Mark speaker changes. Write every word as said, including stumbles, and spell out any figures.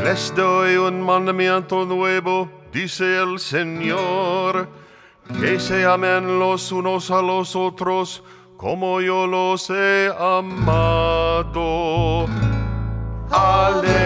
Speaker 1: Les doy un mandamiento nuevo, dice el Señor, que se amen los unos a los otros como yo los he amado. Aleluya.